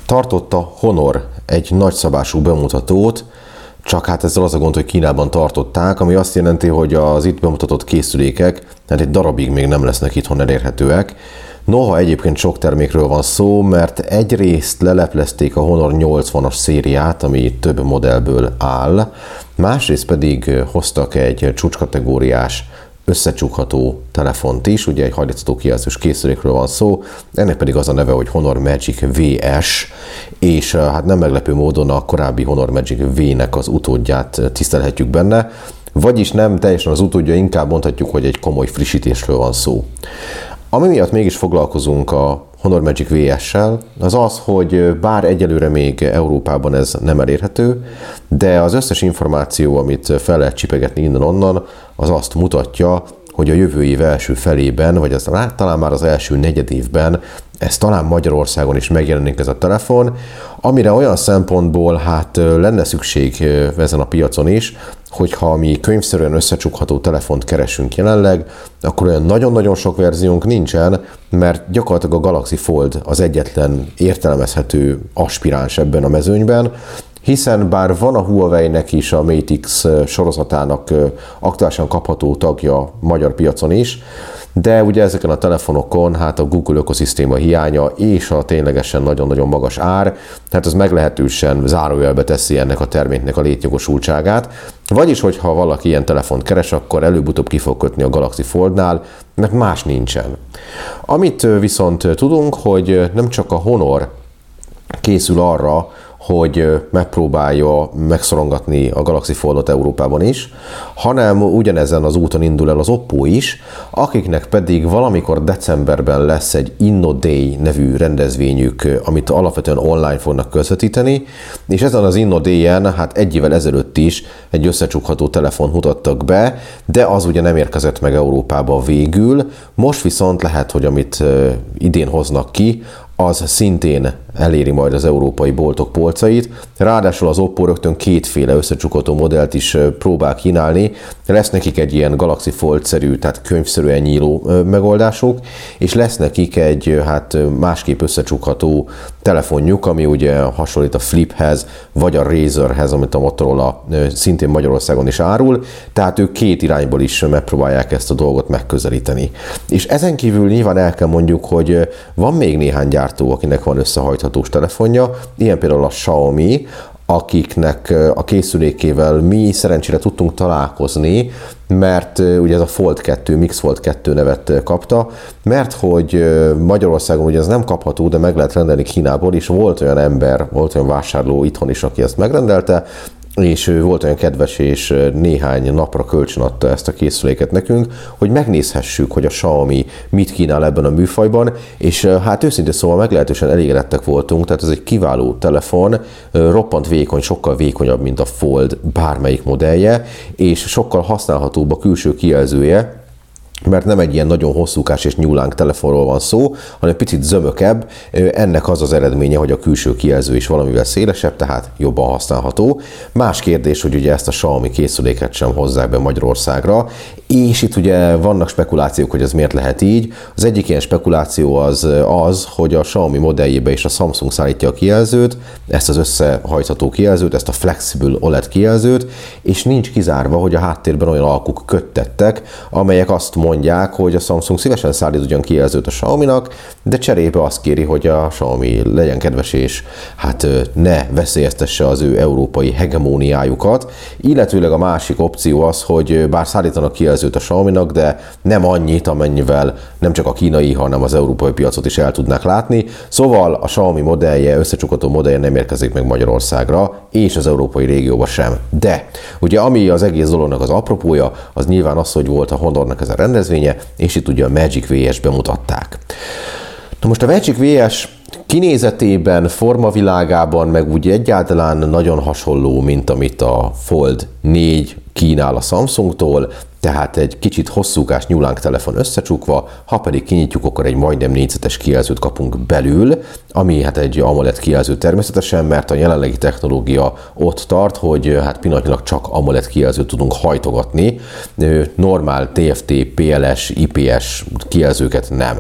Tartott a Honor egy nagyszabású bemutatót, csak hát ezzel az a gond, hogy Kínában tartották, ami azt jelenti, hogy az itt bemutatott készülékek hát egy darabig még nem lesznek itthon elérhetőek. Noha egyébként sok termékről van szó, mert egyrészt leleplezték a Honor 80-as szériát, ami több modellből áll, másrészt pedig hoztak egy csúcskategóriás összecsukható telefont is, ugye egy hajlítható kijelzős készülékről van szó, ennek pedig az a neve, hogy Honor Magic VS, és hát nem meglepő módon a korábbi Honor Magic V-nek az utódját tisztelhetjük benne, vagyis nem teljesen az utódja, inkább mondhatjuk, hogy egy komoly frissítésről van szó. Ami miatt mégis foglalkozunk a Honor Magic VS-sel, az az, hogy bár egyelőre még Európában ez nem elérhető, de az összes információ, amit fel lehet csipegetni innen-onnan, az azt mutatja, hogy a jövő év első felében, vagy az, talán már az első negyedévben ez talán Magyarországon is megjelenik ez a telefon, amire olyan szempontból hát lenne szükség ezen a piacon is, hogyha mi könyvszerűen összecsukható telefont keresünk jelenleg, akkor olyan nagyon-nagyon sok verziónk nincsen, mert gyakorlatilag a Galaxy Fold az egyetlen értelmezhető aspiráns ebben a mezőnyben, hiszen bár van a Huawei-nek is a Mate X sorozatának aktuálisan kapható tagja magyar piacon is, de ugye ezeken a telefonokon hát a Google ökoszisztéma hiánya és a ténylegesen nagyon-nagyon magas ár, tehát az meglehetősen zárójelbe teszi ennek a terméknek a létjogosultságát. Vagyis, hogyha valaki ilyen telefont keres, akkor előbb-utóbb ki fog kötni a Galaxy Foldnál, mert más nincsen. Amit viszont tudunk, hogy nem csak a Honor készül arra, hogy megpróbálja megszorongatni a Galaxy Foldot Európában is, hanem ugyanezen az úton indul el az Oppo is, akiknek pedig valamikor decemberben lesz egy InnoDay nevű rendezvényük, amit alapvetően online fognak közvetíteni, és ezen az InnoDay-en hát egy évvel ezelőtt is egy összecsukható telefont mutattak be, de az ugye nem érkezett meg Európába végül, most viszont lehet, hogy amit idén hoznak ki, az szintén eléri majd az európai boltok polcait. Ráadásul az Oppo rögtön kétféle összecsukható modellt is próbál kínálni. Lesz nekik egy ilyen Galaxy Fold-szerű, tehát könyvszerűen nyíló megoldásuk, és lesz nekik egy hát másképp összecsukható telefonjuk, ami ugye hasonlít a Fliphez, vagy a Razerhez, amit a Motorola szintén Magyarországon is árul, tehát ők két irányból is megpróbálják ezt a dolgot megközelíteni. És ezen kívül nyilván el kell mondjuk, hogy van még néhány gyártó, akinek van összehajthatós telefonja, ilyen például a Xiaomi, akiknek a készülékével mi szerencsére tudtunk találkozni, mert ugye ez a Fold 2, Mix Fold 2 nevet kapta, mert hogy Magyarországon ugye ez nem kapható, de meg lehet rendelni Kínából, és volt olyan ember, volt olyan vásárló itthon is, aki ezt megrendelte, és ő volt olyan kedves, és néhány napra kölcsönadta ezt a készüléket nekünk, hogy megnézhessük, hogy a Xiaomi mit kínál ebben a műfajban, és hát őszintén szóval meglehetősen elégedettek voltunk, tehát ez egy kiváló telefon, roppant vékony, sokkal vékonyabb, mint a Fold bármelyik modellje, és sokkal használhatóbb a külső kijelzője, mert nem egy ilyen nagyon hosszúkás és nyúlánk telefonról van szó, hanem picit zömökebb. Ennek az az eredménye, hogy a külső kijelző is valamivel szélesebb, tehát jobban használható. Más kérdés, hogy ugye ezt a Xiaomi készüléket sem hozzák be Magyarországra, és itt ugye vannak spekulációk, hogy ez miért lehet így. Az egyik ilyen spekuláció az, hogy a Xiaomi modelljébe is a Samsung szállítja a kijelzőt, ezt az összehajtható kijelzőt, ezt a Flexible OLED kijelzőt, és nincs kizárva, hogy a háttérben olyan alkuk köttettek, amelyek azt mondják, hogy a Samsung szívesen szállít ugyan kijelzőt a Xiaomi-nak, de cserébe azt kéri, hogy a Xiaomi legyen kedves és hát ne veszélyeztesse az ő európai hegemóniájukat. Illetőleg a másik opció az, hogy bár szállítanak kijelzőt a Xiaomi-nak, de nem annyit, amennyivel nem csak a kínai, hanem az európai piacot is el tudnák látni. Szóval a Xiaomi modellje, összecsukható modellje nem érkezik meg Magyarországra, és az európai régióba sem. De ugye ami az egész dolognak az apropója, az nyilván az, hogy volt a Honornak ez a rendezvénye, és itt ugye a Magic VS bemutatták. Na most a Magic VS kinézetében, formavilágában, meg úgy egyáltalán nagyon hasonló, mint amit a Fold 4 kínál a Samsungtól, tehát egy kicsit hosszúkás nyúlánk telefon összecsukva, ha pedig kinyitjuk, akkor egy majdnem négyzetes kijelzőt kapunk belül, ami hát egy AMOLED kijelző természetesen, mert a jelenlegi technológia ott tart, hogy hát pillanatnyilag csak AMOLED kijelzőt tudunk hajtogatni, normál TFT, PLS, IPS kijelzőket nem.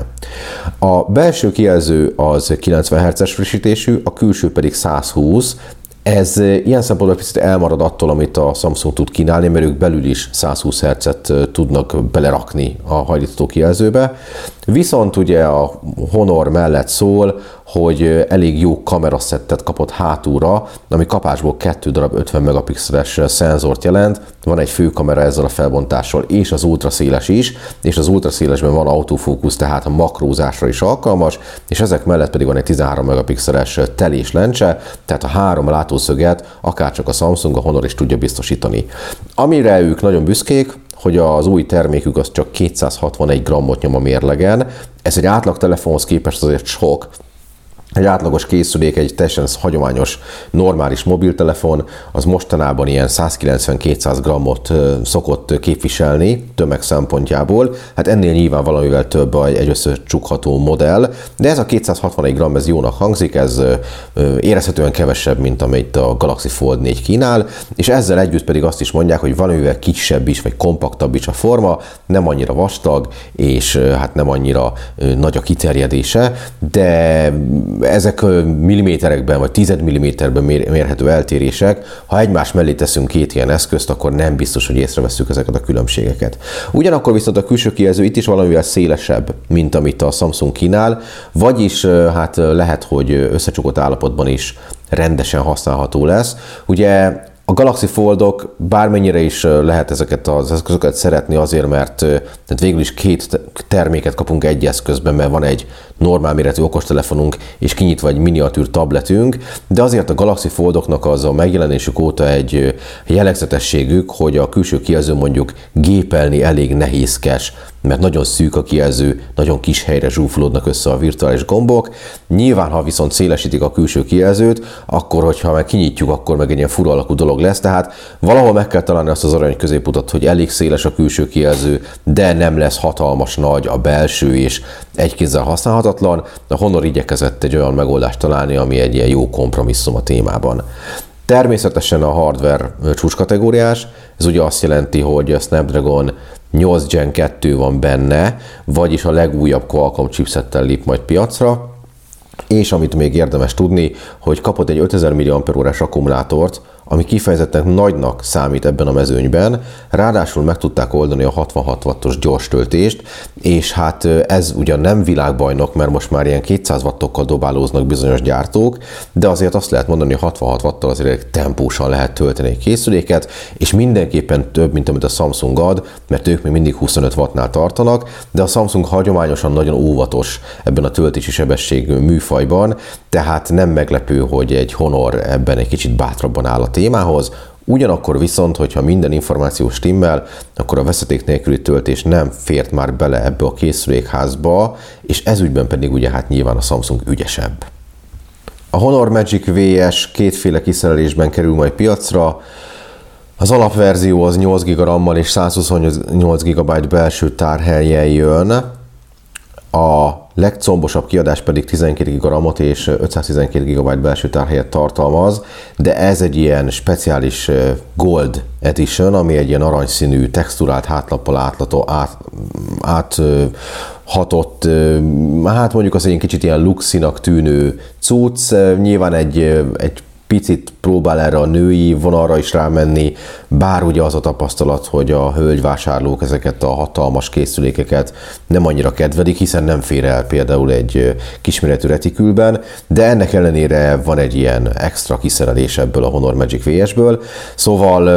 A belső kijelző az 90 Hz-es frissítésű, a külső pedig 120. Ez ilyen szempontból picit elmarad attól, amit a Samsung tud kínálni, mert ők belül is 120 Hz-et tudnak belerakni a hajlítható kijelzőbe. Viszont ugye a Honor mellett szól, hogy elég jó kameraszettet kapott hátulra, ami kapásból 2 darab 50 megapixeles szenzort jelent. Van egy főkamera ezzel a felbontással, és az ultraszéles is, és az ultraszélesben van autofókusz, tehát a makrózásra is alkalmas, és ezek mellett pedig van egy 13 megapixeles telés lencse, tehát a 3 látószöget akárcsak a Samsung, a Honor is tudja biztosítani. Amire ők nagyon büszkék, hogy az új termékük az csak 261 grammot nyom a mérlegen. Ez egy átlag telefonhoz képest azért sok. Egy átlagos készülék, egy teljesen hagyományos, normális mobiltelefon, az mostanában ilyen 190-200 grammot szokott képviselni tömeg szempontjából. Hát ennél nyilván valamivel több egy összecsukható modell, de ez a 261 gramm, ez jónak hangzik, ez érezhetően kevesebb, mint amit a Galaxy Fold 4 kínál, és ezzel együtt pedig azt is mondják, hogy valamivel kisebb is, vagy kompaktabb is a forma, nem annyira vastag, és hát nem annyira nagy a kiterjedése, de ezek milliméterekben vagy 10 milliméterben mérhető eltérések. Ha egymás mellé teszünk két ilyen eszközt, akkor nem biztos, hogy észrevesszük ezeket a különbségeket. Ugyanakkor viszont a külső kijelző itt is valamivel szélesebb, mint amit a Samsung kínál, vagyis hát lehet, hogy összecsukott állapotban is rendesen használható lesz. Ugye a Galaxy Foldok bármennyire is lehet ezeket az eszközöket szeretni azért, mert tehát végül is két terméket kapunk egy eszközben, mert van egy normál méretű okostelefonunk és kinyitva egy miniatűr tabletünk, de azért a Galaxy Foldoknak az a megjelenésük óta egy jellegzetességük, hogy a külső kijelző mondjuk gépelni elég nehézkes, mert nagyon szűk a kijelző, nagyon kis helyre zsúfolódnak össze a virtuális gombok. Nyilván, ha viszont szélesítik a külső kijelzőt, akkor, hogyha meg kinyitjuk, akkor meg egy ilyen fura alakú dolog lesz, tehát valahol meg kell találni azt az arany középutat, hogy elég széles a külső kijelző, de nem lesz hatalmas nagy a belső és egy kézzel használhatatlan. A Honor igyekezett egy olyan megoldást találni, ami egy ilyen jó kompromisszum a témában. Természetesen a hardware csúcskategóriás, ez ugye azt jelenti, hogy a Snapdragon 8 Gen 2 van benne, vagyis a legújabb Qualcomm chipsettel lép majd piacra, és amit még érdemes tudni, hogy kapott egy 5000 mAh akkumulátort, ami kifejezetten nagynak számít ebben a mezőnyben, ráadásul meg tudták oldani a 66 wattos gyors töltést, és hát ez ugyan nem világbajnok, mert most már ilyen 200 wattokkal dobálóznak bizonyos gyártók, de azért azt lehet mondani, hogy 66 wattal azért tempósan lehet tölteni egy készüléket, és mindenképpen több, mint amit a Samsung ad, mert ők még mindig 25 wattnál tartanak, de a Samsung hagyományosan nagyon óvatos ebben a töltési sebesség műfajban, tehát nem meglepő, hogy egy Honor ebben egy kicsit bátrabban áll a témához. Ugyanakkor viszont, hogyha minden információ stimmel, akkor a vezeték nélküli töltés nem fért már bele ebbe a készülékházba, és ezügyben pedig ugye hát nyilván a Samsung ügyesebb. A Honor Magic VS kétféle kiszerelésben kerül majd piacra. Az alapverzió az 8 GB RAM-mal és 128 GB belső tárhelyen jön. A legcombosabb kiadás pedig 12 GB RAM-ot és 512 GB belső tárhelyet tartalmaz, de ez egy ilyen speciális Gold Edition, ami egy ilyen aranyszínű, texturált hátlappal áthatott, hát mondjuk az egy kicsit ilyen luxinak tűnő cucc, nyilván egy picit próbál erre a női vonalra is rámenni, bár ugye az a tapasztalat, hogy a hölgyvásárlók ezeket a hatalmas készülékeket nem annyira kedvelik, hiszen nem fér el például egy kisméretű retikülben, de ennek ellenére van egy ilyen extra kiszerelés ebből a Honor Magic VS-ből, szóval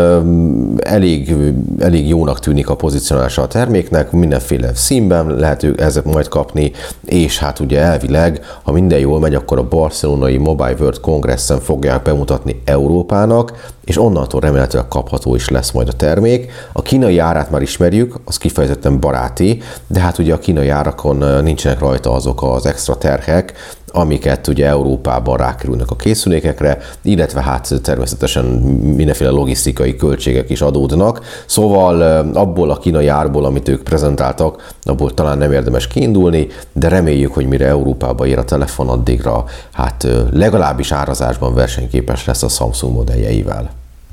elég jónak tűnik a pozicionálása a terméknek, mindenféle színben lehet ezek majd kapni, és hát ugye elvileg, ha minden jól megy, akkor a barcelonai Mobile World Congressen fogják bemutatni Európának, és onnantól remélhetőleg kapható is lesz majd a termék. A kínai árát már ismerjük, az kifejezetten baráti, de hát ugye a kínai árakon nincsenek rajta azok az extra terhek, amiket ugye Európában rákerülnek a készülékekre, illetve hát természetesen mindenféle logisztikai költségek is adódnak. Szóval abból a kínai árból, amit ők prezentáltak, abból talán nem érdemes kiindulni, de reméljük, hogy mire Európába ér a telefon, addigra hát legalábbis árazásban versenyképes lesz a Samsung modelljeivel.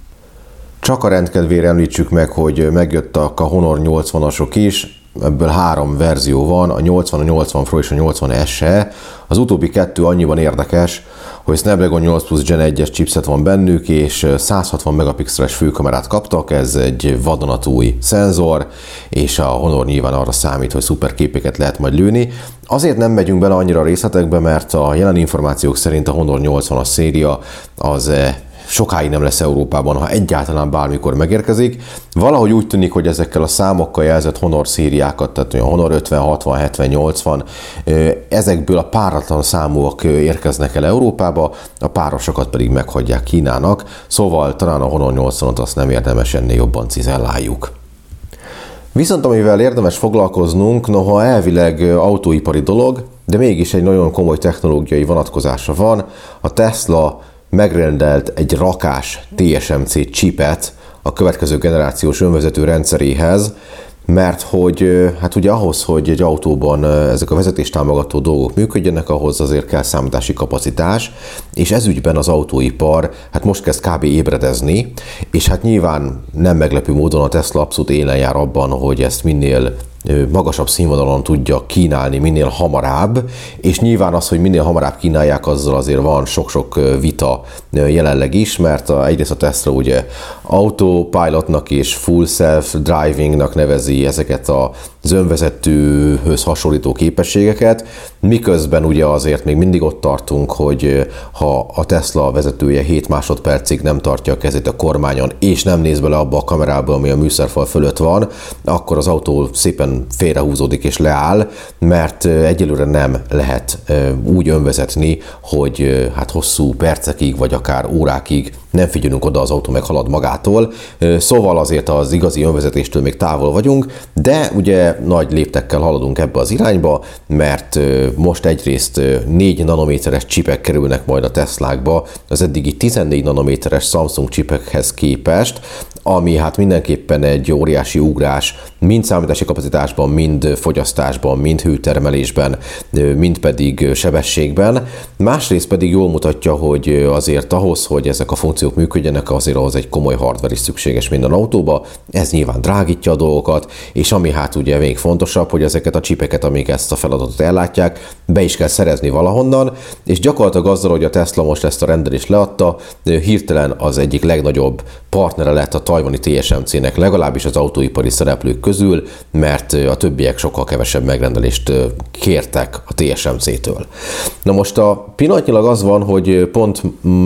Csak a rendkedvére említsük meg, hogy megjöttek a Honor 80-asok is, ebből 3 verzió van, a 80, a 80 Pro és a 80 SE. Az utóbbi 2 annyiban érdekes, hogy Snapdragon 8 Plus Gen 1-es chipset van bennük, és 160 megapixeles főkamerát kaptak, ez egy vadonatúj szenzor, és a Honor nyilván arra számít, hogy szuper képeket lehet majd lőni. Azért nem megyünk bele annyira a részletekbe, mert a jelen információk szerint a Honor 80-as széria az sokáig nem lesz Európában, ha egyáltalán bármikor megérkezik. Valahogy úgy tűnik, hogy ezekkel a számokkal jelzett Honor szériákat, tehát a Honor 50, 60, 70, 80, ezekből a páratlan számúak érkeznek el Európába, a párosokat pedig meghagyják Kínának, szóval talán a Honor 80-ot azt nem érdemes ennél jobban cizelláljuk. Viszont amivel érdemes foglalkoznunk, noha elvileg autóipari dolog, de mégis egy nagyon komoly technológiai vonatkozása van, a Tesla megrendelt egy rakás TSMC chipet a következő generációs önvezető rendszeréhez, mert hogy hát ugye ahhoz, hogy egy autóban ezek a vezetéstámogató dolgok működjenek, ahhoz azért kell számítási kapacitás, és ez ügyben az autóipar hát most kezd kb. Ébredezni, és hát nyilván nem meglepő módon a Tesla abszolút élen jár abban, hogy ezt minél magasabb színvonalon tudja kínálni minél hamarabb, és nyilván az, hogy minél hamarabb kínálják, azzal azért van sok-sok vita jelenleg is, mert egyrészt a Tesla ugye autopilotnak és full self-drivingnak nevezi ezeket az önvezetőhöz hasonlító képességeket, miközben ugye azért még mindig ott tartunk, hogy ha a Tesla vezetője 7 másodpercig nem tartja a kezét a kormányon, és nem néz bele abba a kamerába, ami a műszerfal fölött van, akkor az autó szépen félrehúzódik és leáll, mert egyelőre nem lehet úgy önvezetni, hogy hát hosszú percekig, vagy akár órákig nem figyelünk oda, az autó meghalad magától. Szóval azért az igazi önvezetéstől még távol vagyunk, de ugye nagy léptekkel haladunk ebbe az irányba, mert most egyrészt 4 nanométeres csipek kerülnek majd a Teslákba, az eddigi 14 nanométeres Samsung csipekhez képest, ami hát mindenképpen egy óriási ugrás, mind számítási kapacitásban, mind fogyasztásban, mind hőtermelésben, mind pedig sebességben. Másrészt pedig jól mutatja, hogy azért ahhoz, hogy ezek a funkciók működjenek, azért ahhoz egy komoly hardware is szükséges minden autóba. Ez nyilván drágítja a dolgokat, és ami hát ugye még fontosabb, hogy ezeket a csipeket, amik ezt a feladatot ellátják, be is kell szerezni valahonnan, és gyakorlatilag azzal, hogy a Tesla most ezt a rendelést leadta, hirtelen az egyik legnagyobb partnere lett a tajvani TSMC-nek, legalábbis az autóipari szereplők közül, mert a többiek sokkal kevesebb megrendelést kértek a TSMC-től. Na most pillanatnyilag az van, hogy pont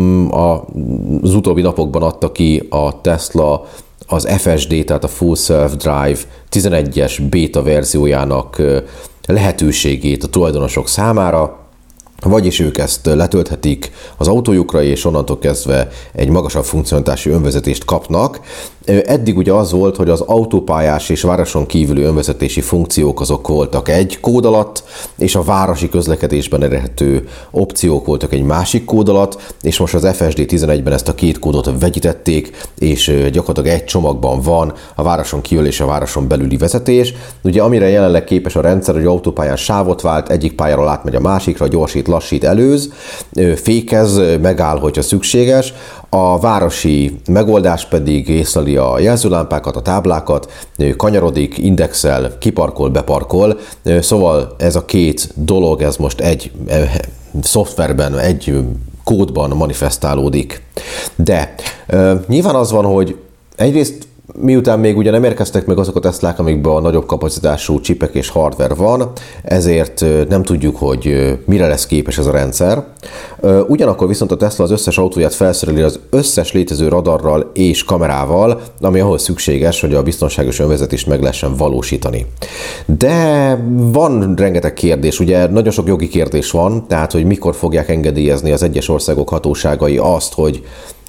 az utóbbi napokban adta ki a Tesla az FSD, tehát a Full Self Drive 11-es beta verziójának lehetőségét a tulajdonosok számára, vagyis ők ezt letölthetik az autójukra, és onnantól kezdve egy magasabb funkcionalitású önvezetést kapnak. Eddig ugye az volt, hogy az autópályás és városon kívüli önvezetési funkciók azok voltak egy kód alatt, és a városi közlekedésben elérhető opciók voltak egy másik kód alatt, és most az FSD 11-ben ezt a 2 kódot vegyítették, és gyakorlatilag egy csomagban van a városon kívül és a városon belüli vezetés. Ugye amire jelenleg képes a rendszer, hogy autópályán sávot vált, egyik pályáról átmegy a másikra, gyorsít, lassít, előz, fékez, megáll, hogyha szükséges. A városi megoldás pedig észleli a jelzőlámpákat, a táblákat, kanyarodik, indexel, kiparkol, beparkol. Szóval ez a 2 dolog, ez most egy szoftverben, egy kódban manifestálódik. De nyilván az van, hogy egyrészt miután még ugye nem érkeztek meg azok a Teslák, amikben a nagyobb kapacitású csipek és hardware van, ezért nem tudjuk, hogy mire lesz képes ez a rendszer. Ugyanakkor viszont a Tesla az összes autóját felszereli az összes létező radarral és kamerával, ami ahhoz szükséges, hogy a biztonságos önvezetést meg lehessen valósítani. De van rengeteg kérdés, ugye nagyon sok jogi kérdés van, tehát hogy mikor fogják engedélyezni az egyes országok hatóságai azt, hogy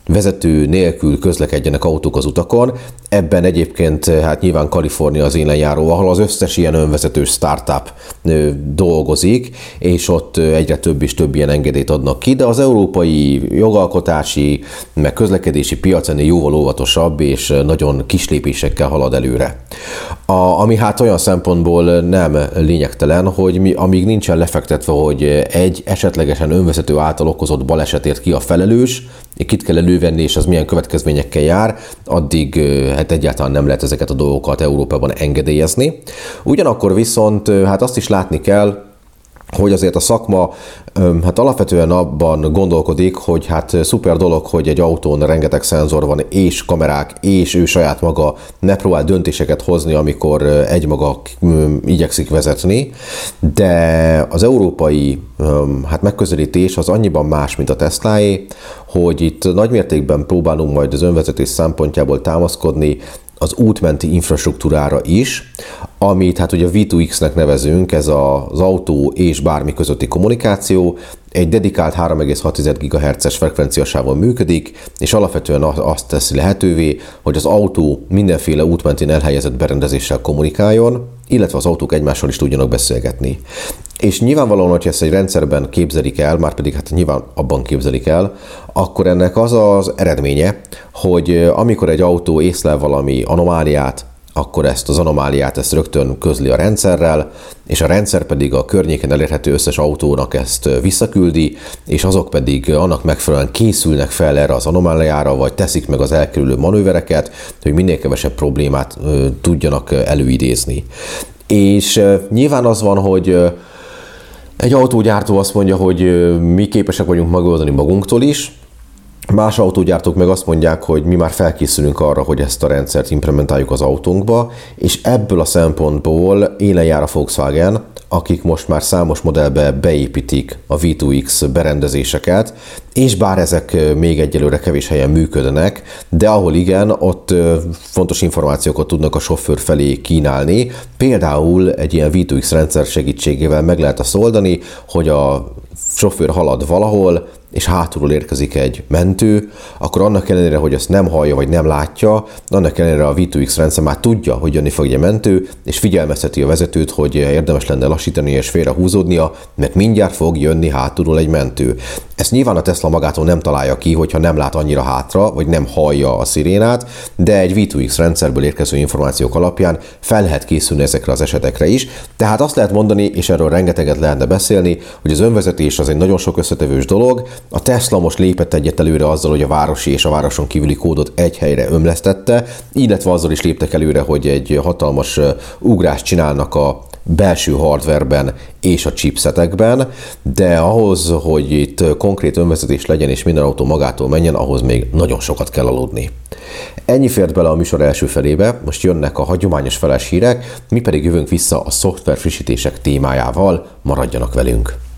vezető nélkül közlekedjenek autók az utakon. Ebben egyébként hát nyilván Kalifornia az élenjáró, ahol az összes ilyen önvezetős startup dolgozik, és ott egyre több és több ilyen engedélyt adnak ki, de az európai jogalkotási, meg közlekedési piac ennél jóval óvatosabb, és nagyon kis lépésekkel halad előre. Ami hát olyan szempontból nem lényegtelen, hogy amíg nincsen lefektetve, hogy egy esetlegesen önvezető által okozott balesetért ki a felelős, kit kell elővenni, és az milyen következményekkel jár, addig hát egyáltalán nem lehet ezeket a dolgokat Európában engedélyezni. Ugyanakkor viszont hát azt is látni kell, hogy azért a szakma hát alapvetően abban gondolkodik, hogy hát szuper dolog, hogy egy autón rengeteg szenzor van, és kamerák, és ő saját maga ne próbál döntéseket hozni, amikor egymaga igyekszik vezetni, de az európai hát megközelítés az annyiban más, mint a Teslaé, hogy itt nagymértékben próbálunk majd az önvezetés szempontjából támaszkodni az útmenti infrastruktúrára is, amit hát ugye V2X-nek nevezünk, ez az autó és bármi közötti kommunikáció, egy dedikált 3,6 GHz-es frekvenciasávon működik, és alapvetően azt teszi lehetővé, hogy az autó mindenféle útmentén elhelyezett berendezéssel kommunikáljon, illetve az autók egymással is tudjanak beszélgetni. És nyilvánvalóan, hogyha ezt egy rendszerben képzelik el, már pedig hát nyilván abban képzelik el, akkor ennek az az eredménye, hogy amikor egy autó észlel valami anomáliát, akkor ezt az anomáliát rögtön közli a rendszerrel, és a rendszer pedig a környéken elérhető összes autónak ezt visszaküldi, és azok pedig annak megfelelően készülnek fel erre az anomáliára, vagy teszik meg az elkerülő manővereket, hogy minél kevesebb problémát tudjanak előidézni. És nyilván az van, hogy egy autógyártó azt mondja, hogy mi képesek vagyunk megoldani magunktól is, más autógyártók meg azt mondják, hogy mi már felkészülünk arra, hogy ezt a rendszert implementáljuk az autónkba, és ebből a szempontból élen jár a Volkswagen, akik most már számos modellbe beépítik a V2X berendezéseket, és bár ezek még egyelőre kevés helyen működnek, de ahol igen, ott fontos információkat tudnak a sofőr felé kínálni. Például egy ilyen V2X rendszer segítségével meg lehet azt oldani, hogy a sofőr halad valahol, és hátulról érkezik egy mentő, akkor annak ellenére, hogy azt nem hallja, vagy nem látja, annak ellenére a V2X rendszer már tudja, hogy jönni fog egy mentő, és figyelmezteti a vezetőt, hogy érdemes lenne lassítani és félrehúzódnia, mert mindjárt fog jönni hátulról egy mentő. Ezt nyilván a Tesla magától nem találja ki, hogyha nem lát annyira hátra, vagy nem hallja a szirénát, de egy V2X rendszerből érkező információk alapján fel lehet készülni ezekre az esetekre is. Tehát azt lehet mondani, és erről rengeteget lehetne beszélni, hogy az önvezetés az egy nagyon sok összetevős dolog. A Tesla most lépett egyet előre azzal, hogy a városi és a városon kívüli kódot egy helyre ömlesztette, illetve azzal is léptek előre, hogy egy hatalmas ugrást csinálnak a belső hardwareben és a chipsetekben, de ahhoz, hogy itt konkrét önvezetés legyen és minden autó magától menjen, ahhoz még nagyon sokat kell aludni. Ennyi fért bele a műsor első felébe, most jönnek a hagyományos feles hírek, mi pedig jövünk vissza a szoftver frissítések témájával, maradjanak velünk!